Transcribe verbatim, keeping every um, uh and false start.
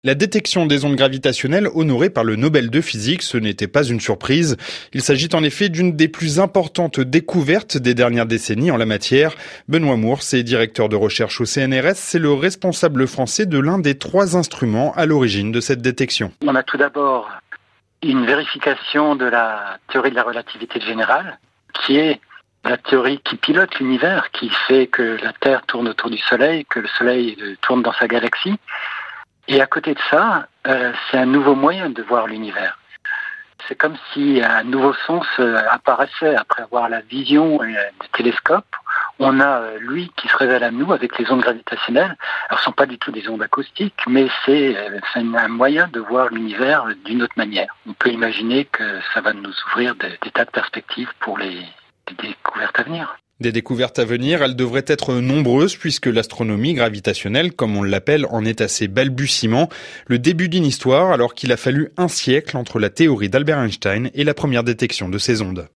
La détection des ondes gravitationnelles honorée par le Nobel de physique, ce n'était pas une surprise. Il s'agit en effet d'une des plus importantes découvertes des dernières décennies en la matière. Benoît Mours est directeur de recherche au C N R S, c'est le responsable français de l'un des trois instruments à l'origine de cette détection. On a tout d'abord une vérification de la théorie de la relativité générale, qui est la théorie qui pilote l'univers, qui fait que la Terre tourne autour du Soleil, que le Soleil tourne dans sa galaxie. Et à côté de ça, euh, c'est un nouveau moyen de voir l'univers. C'est comme si un nouveau sens apparaissait après avoir la vision du télescope. On a lui qui se révèle à nous avec les ondes gravitationnelles. Alors ce ne sont pas du tout des ondes acoustiques, mais c'est, c'est un moyen de voir l'univers d'une autre manière. On peut imaginer que ça va nous ouvrir des, des tas de perspectives pour les, les découvertes à venir. Des découvertes à venir, elles devraient être nombreuses puisque l'astronomie gravitationnelle, comme on l'appelle, en est à ses balbutiements. Le début d'une histoire alors qu'il a fallu un siècle entre la théorie d'Albert Einstein et la première détection de ces ondes.